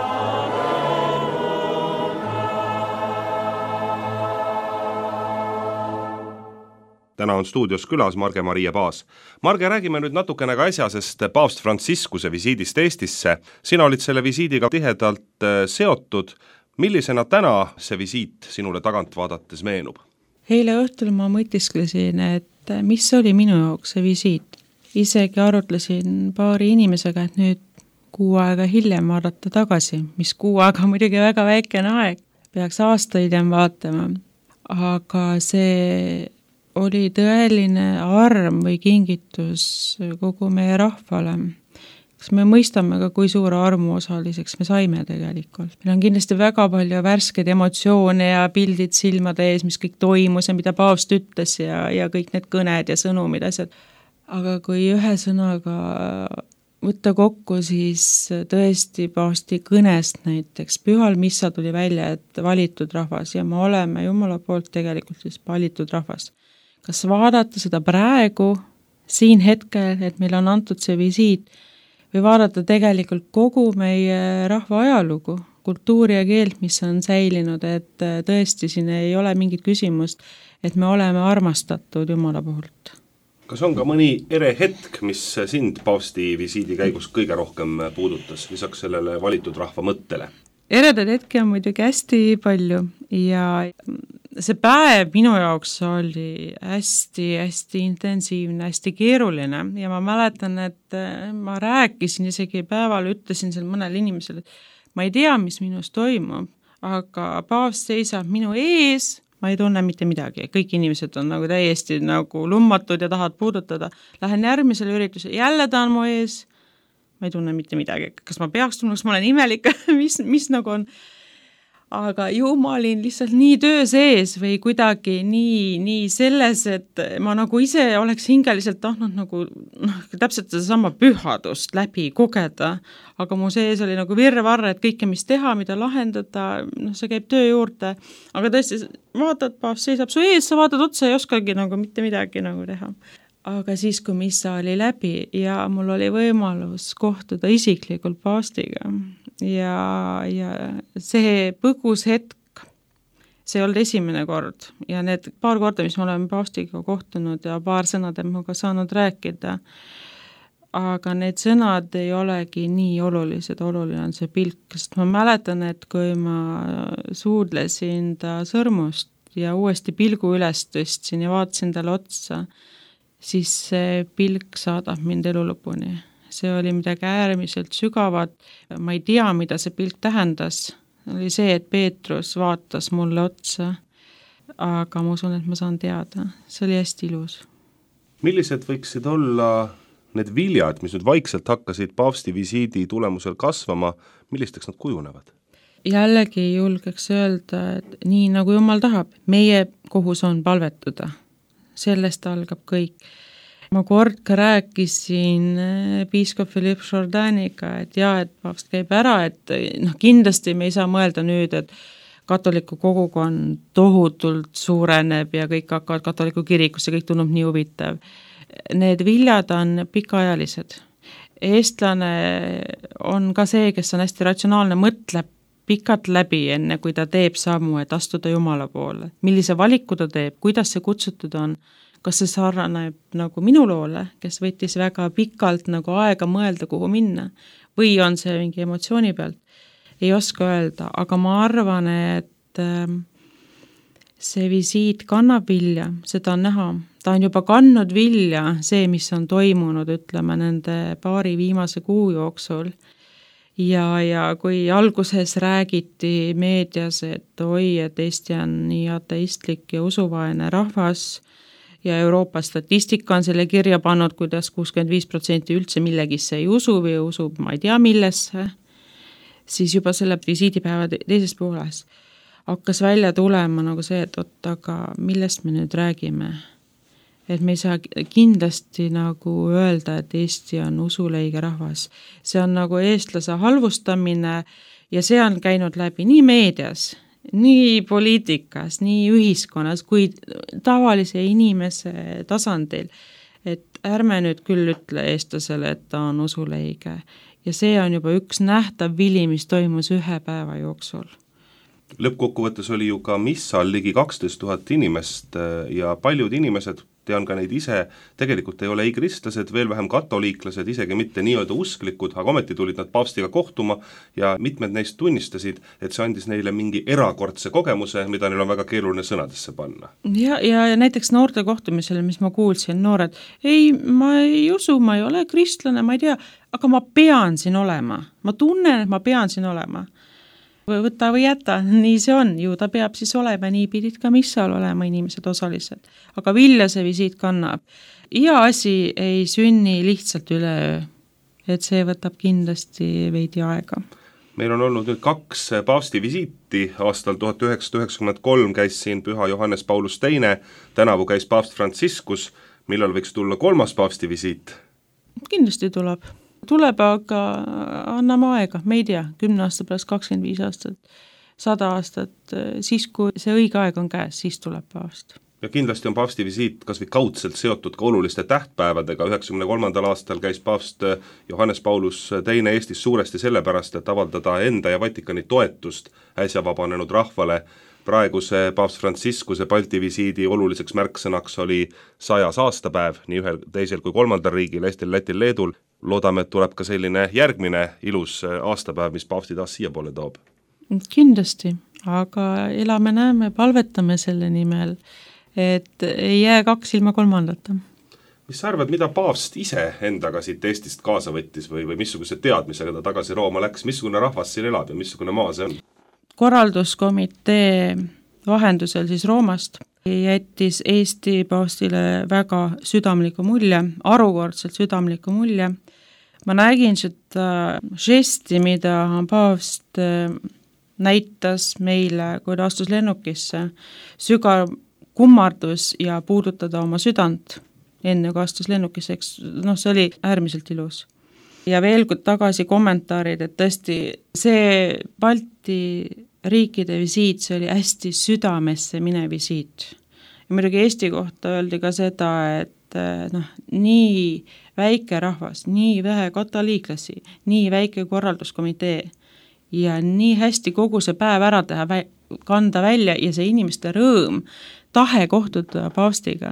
Täna on stuudios külas Marge-Maria Paas. Marge, räägime nüüd natukene ka äsjasest paavst Franciscuse visiidist Eestisse. Sina olid selle visiidiga tihedalt seotud. Millisena täna see visiit sinule tagant vaadates meenub? Eile õhtul ma mõtisklesin, et mis oli minu jaoks see visiit. Isegi arutlesin paari inimesega, et nüüd 6 aega hiljem vaadata tagasi, mis 6 aega muidugi väga väikene aeg, peaks aasta hiljem vaatama. Aga see oli tõeline arm või kingitus kogu meie rahvale. Kas me mõistame ka, kui suure armu osaliseks me saime tegelikult. Meil on kindlasti väga palju värskeid emotsioone ja pildid silmade ees, mis kõik toimus ja mida paavst ütles ja kõik need kõned ja sõnumid, asjad. Aga kui ühe sõnaga võtta kokku, siis tõesti paavsti kõnest näiteks pühal missa tuli välja, et valitud rahvas ja me oleme Jumala poolt tegelikult siis valitud rahvas. Kas vaadata seda praegu, siin hetkel, et meil on antud see visiit, või vaadata tegelikult kogu meie rahva ajalugu, kultuuri ja keelt, mis on säilinud, et tõesti siin ei ole mingit küsimust, et me oleme armastatud Jumala poolt. Kas on ka mõni ere hetk, mis sind paavsti visiidi käigus kõige rohkem puudutas, lisaks sellele valitud rahva mõttele? Eredad hetki on muidugi hästi palju ja see päev minu jaoks oli hästi intensiivne, hästi keeruline ja ma mäletan, et ma rääkisin isegi päeval, ütlesin seal mõnele inimesele, et ma ei tea, mis minus toimub, aga paavst seisab minu ees, ma ei tunne mitte midagi, kõik inimesed on nagu täiesti nagu lummatud ja tahavad puudutada. Lähen järgmisele üritusele, jälle ta on mu ees, ma ei tunne mitte midagi, kas ma peaks tundma, kas ma olen imelik, mis nagu on. Aga ju ma olin lihtsalt nii töö sees või kuidagi nii selles, et ma nagu ise oleks hingeliselt tahtnud nagu täpselt sedasama pühadust läbi kogeda, aga mu sees oli nagu virvarre, et kõike, mis teha, mida lahendada, see käib töö juurde, aga tõesti vaatad, paavst seisab su ees, sa vaatad otsa, ei oskagi nagu mitte midagi nagu teha. Aga siis, kui missa oli läbi ja mul oli võimalus kohtuda isiklikult paavstiga ja see põgus hetk, see olnud esimene kord ja need paar korda, mis me oleme paavstiga kohtunud ja paar sõna temaga saanud rääkida, aga need sõnad ei olegi nii olulised, oluline on see pilk, sest ma mäletan, et kui ma suudlesin ta sõrmust ja uuesti pilgu üles tõstsin ja vaatasin talle otsa, siis see pilk saadab mind elu lõpuni. See oli midagi äärmiselt sügavat, ma ei tea, mida see pilk tähendas. Oli see, et Peetrus vaatas mulle otsa, aga ma usun, et ma saan teada. See oli hästi ilus. Millised võiksid olla need viljad, mis nüüd vaikselt hakkasid paavsti visiidi tulemusel kasvama, millisteks nad kujunevad? Jällegi julgeks öelda, et nii nagu Jumal tahab, meie kohus on palvetada. Sellest algab kõik. Ma kord ka rääkisin piiskop Philippe Jourdaniga, et paavst käib ära, et kindlasti me ei saa mõelda nüüd, et katoliku kogukond tohutult suureneb ja kõik hakkavad katoliku kirikusse, kõik tundub nii huvitav. Need viljad on pikaajalised. Eestlane on ka see, kes on hästi ratsionaalne, mõtleb pikalt läbi enne, kui ta teeb sammu, et astuda Jumala poole. Millise valiku ta teeb, kuidas see kutsutud on, kas see sarnaneb nagu minu loole, kes võttis väga pikalt nagu aega mõelda, kuhu minna, või on see mingi emotsiooni pealt. Ei oska öelda, aga ma arvan, et see visiit kannab vilja, seda on näha. Ta on juba kandnud vilja, see, mis on toimunud, ütleme, nende paari viimase kuu jooksul. Ja kui alguses räägiti meedias, et et Eesti on nii ateistlik ja usuvaene rahvas ja Euroopa statistika on selle kirja pannud, kuidas 65% üldse millegisse ei usu või usub ma ei tea millesse, siis juba selle visiidipäeva teises pooles hakkas välja tulema nagu see, et aga millest me nüüd räägime? Et me ei saa kindlasti nagu öelda, et Eesti on usuleige rahvas. See on nagu eestlase halvustamine ja see on käinud läbi nii meedias, nii poliitikas, nii ühiskonnas kui tavalise inimese tasandil. Et ärme nüüd küll ütle eestlasele, et ta on usuleige. Ja see on juba üks nähtav vili, mis toimus 1 päeva jooksul. Lõppkokkuvõttes oli ju ka missal ligi 12 000 inimest ja paljud inimesed, tean ka neid ise, tegelikult ei ole ei kristlased, veel vähem katoliiklased, isegi mitte nii-öelda usklikud, aga ometi tulid nad paavstiga kohtuma ja mitmed neist tunnistasid, et see andis neile mingi erakordse kogemuse, mida neil on väga keeruline sõnadesse panna. Ja näiteks noorte kohtumisel, mis ma kuulsin, noored, ei, ma ei usu, ma ei ole kristlane, ma ei tea, aga ma pean siin olema, ma tunnen, et ma pean siin olema. Võta või jäta, nii see on, ju ta peab siis olema, nii pidid ka missal olema inimesed osalised. Aga vilja see visiit kannab. Ja asi ei sünni lihtsalt üleöö, et see võtab kindlasti veidi aega. Meil on olnud nüüd 2 paavsti visiiti, aastal 1993 käis siin püha Johannes Paulus II, tänavu käis paavst Franciscus, millal võiks tulla 3. paavsti visiit? Kindlasti tuleb, aga anname aega, me ei tea, 10 aasta pärast, 25 aastat, 100 aastat, siis kui see õige aeg on käes, siis tuleb paavst. Ja kindlasti on paavsti visiit kas või kaudselt seotud ka oluliste tähtpäevadega. 93. aastal käis paavst Johannes Paulus II Eestis suuresti sellepärast, et avaldada enda ja Vatikani toetust äsja vabanenud rahvale. Praeguse paavst Franciscuse Balti visiidi oluliseks märksõnaks oli 100. aastapäev nii ühel, teisel kui 3. riigil, Eestil, Lätil, Leedul. Loodame, et tuleb ka selline järgmine ilus aastapäev, mis paavsti taas siia poole toob. Kindlasti, aga elame, näeme, palvetame selle nimel, et ei jää 2 ilma 3. Mis sa arvad, mida paavst ise endaga siit Eestist kaasa võttis või missuguse teadmisega ta tagasi Rooma läks, missugune rahvas siin elab ja missugune maa see on? Korralduskomitee vahendusel siis Roomast jättis Eesti paavstile väga südamliku mulje, arukordselt südamliku mulje. Ma nägin seda žesti, mida paavst näitas meile, kui ta astus lennukisse, sügav kummardus ja puudutada oma südant enne kui astus lennukisse, see oli äärmiselt ilus. Ja veel tagasi kommentaarid, et tõesti see Balti riikide visiit, see oli hästi südamesse mine visiit. Ja muidugi Eesti kohta öeldi ka seda, et nii väike rahvas, nii vähe katoliiklasi, nii väike korralduskomitee ja nii hästi kogu see päev ära teha, kanda välja ja see inimeste rõõm, tahe kohtuda paavstiga,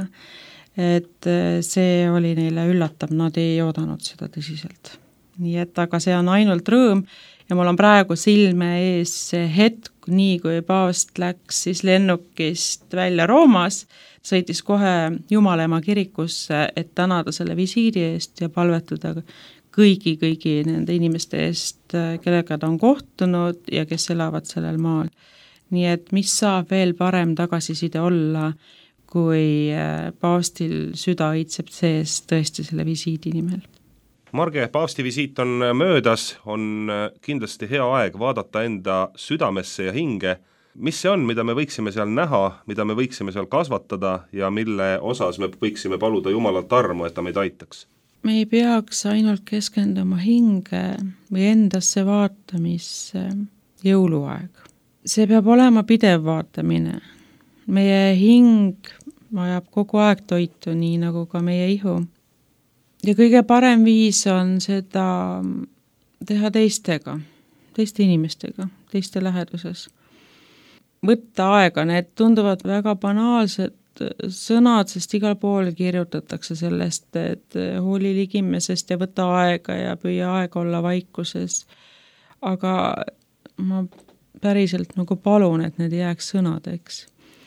et see oli neile üllatav, nad ei oodanud seda tõsiselt. Nii et aga see on ainult rõõm ja mul on praegu silme ees see hetk, nii kui paavst läks siis lennukist välja Roomas, sõitis kohe Jumalaema kirikusse, et tänada selle visiidi eest ja palvetada kõigi nende inimeste eest, kellega ta on kohtunud ja kes elavad sellel maal. Nii et mis saab veel parem tagasiside olla, kui paavstil süda õitseb sees tõesti selle visiidi nimel. Marge, paavsti visiit on möödas, on kindlasti hea aeg vaadata enda südamesse ja hinge. Mis see on, mida me võiksime seal näha, mida me võiksime seal kasvatada ja mille osas me võiksime paluda Jumalalt armu, et ta meid aitaks? Me ei peaks ainult keskenduma hinge või endasse vaatamisse jõuluaeg. See peab olema pidev vaatamine. Meie hing vajab kogu aeg toitu, nii nagu ka meie ihu. Ja kõige parem viis on seda teha teistega, teiste inimestega, teiste läheduses. Võtta aega, need tunduvad väga banaalsed sõnad, sest igal pool kirjutatakse sellest, et hooli ligimesest ja võta aega ja püüa aega olla vaikuses. Aga ma päriselt nagu palun, et need jääks sõnadeks.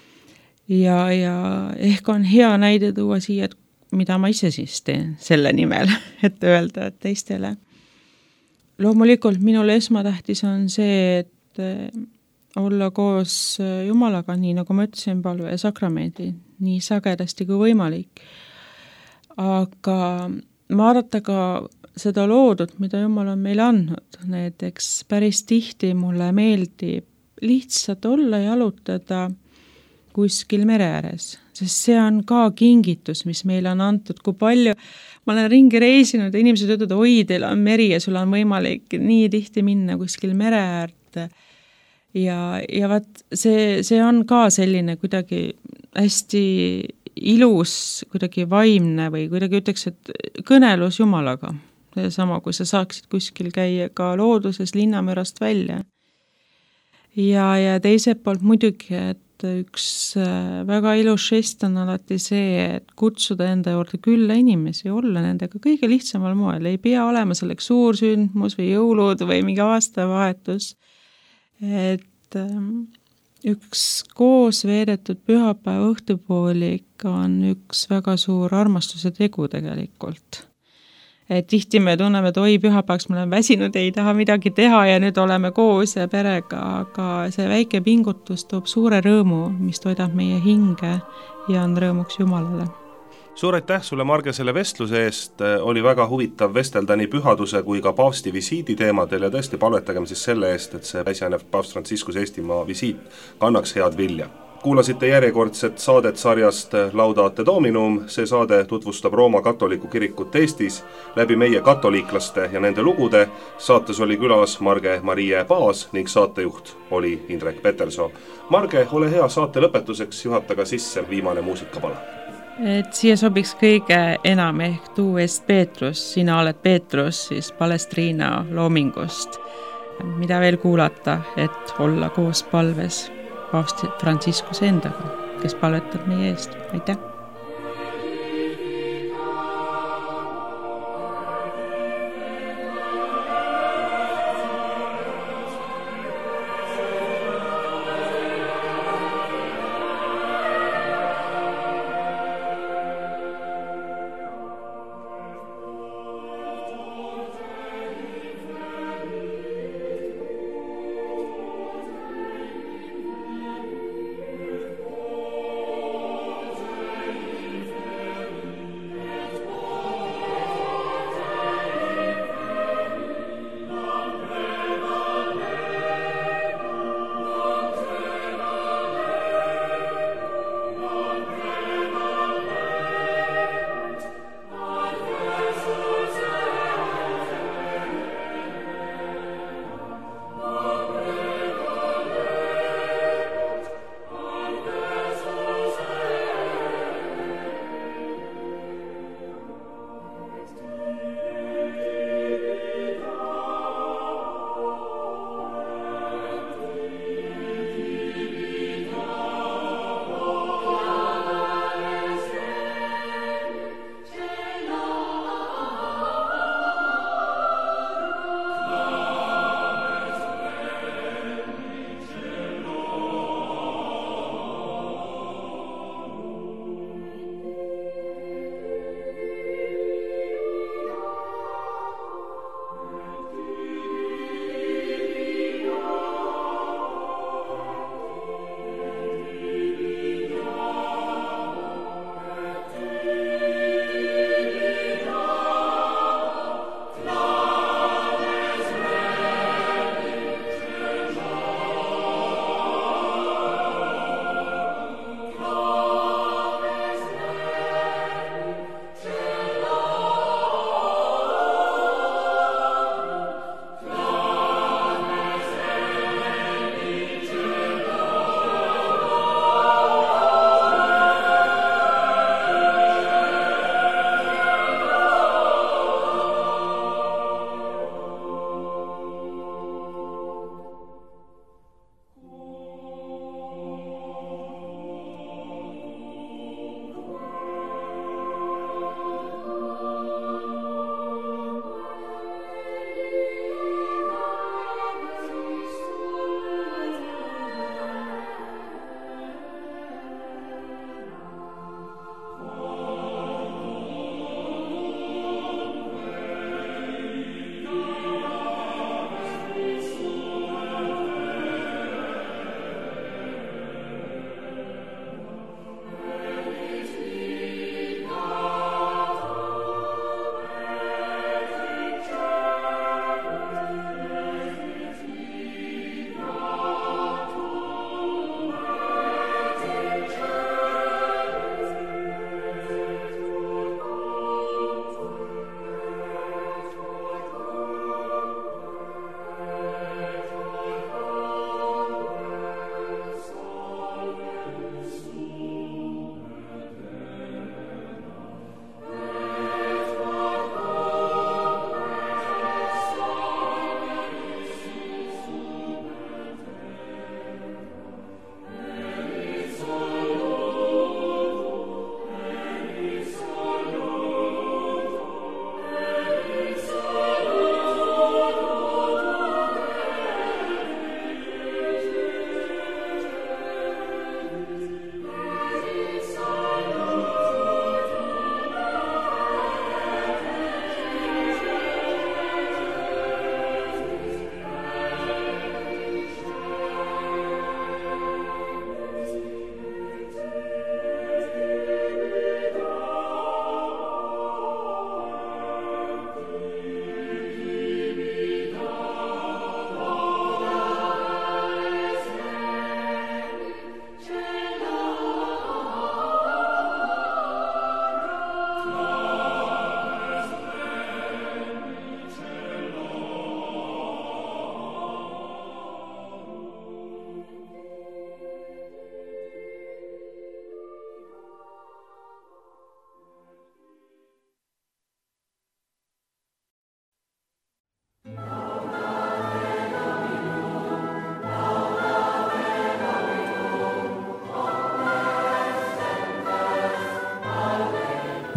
Ja ehk on hea näide tuua siia, et mida ma ise siis teen selle nimel, et öelda teistele. Loomulikult minul esmatähtis on see, et olla koos Jumalaga, nii nagu ma ütlesin, palve ja sakramendi, nii sagedasti kui võimalik. Aga vaadata ka seda loodut, mida Jumal on meile andnud. Näiteks päris tihti mulle meeldib lihtsalt olla ja jalutada kuskil mere ääres, sest see on ka kingitus, mis meile on antud, kui palju ma olen ringi reisinud ja inimesed ütlevad, oi, teil on meri ja sul on võimalik nii tihti minna kuskil mere äärde ja vaat see on ka selline kuidagi hästi ilus, kuidagi vaimne või kuidagi ütleks, et kõnelus Jumalaga. Seesama, kui sa saaksid kuskil käia ka looduses linnamürast välja. Ja teiselt poolt muidugi, et üks väga ilus žest on alati see, et kutsuda enda juurde külla inimesi, olla nendega kõige lihtsamal moel, ei pea olema selleks suur sündmus või jõulud või mingi aastavahetus, et üks koos veedetud pühapäeva õhtupoolik on üks väga suur armastuse tegu tegelikult. Et tihti me tunneme, et oi, pühapäevaks me oleme väsinud, ei taha midagi teha ja nüüd oleme koos ja perega, aga see väike pingutus toob suure rõõmu, mis toidab meie hinge ja on rõõmuks Jumalale. Suur aitäh sulle, Marge, selle vestluse eest. Oli väga huvitav vestelda nii pühaduse kui ka paavsti visiidi teemadel ja tõesti palvetagem siis selle eest, et see äsjane paavst Franciscuse Eestimaa visiit kannaks head vilja. Kuulasite järjekordset saadet sarjast Laudate Dominum. See saade tutvustab Rooma katoliku kirikut Eestis läbi meie katoliiklaste ja nende lugude. Saates oli külas Marge Marie Paas ning saatejuht oli Indrek Petersoo. Marge, ole hea, saate lõpetuseks juhataga sisse viimane muusikapala. Et siia sobiks kõige enam ehk Tu est Peetrus, sina oled Peetrus, siis Palestriina loomingust. Mida veel kuulata, et olla koos palves paavst Franciscuse endaga, kes palvetab meie eest. Aitäh!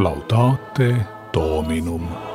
Laudate Dominum.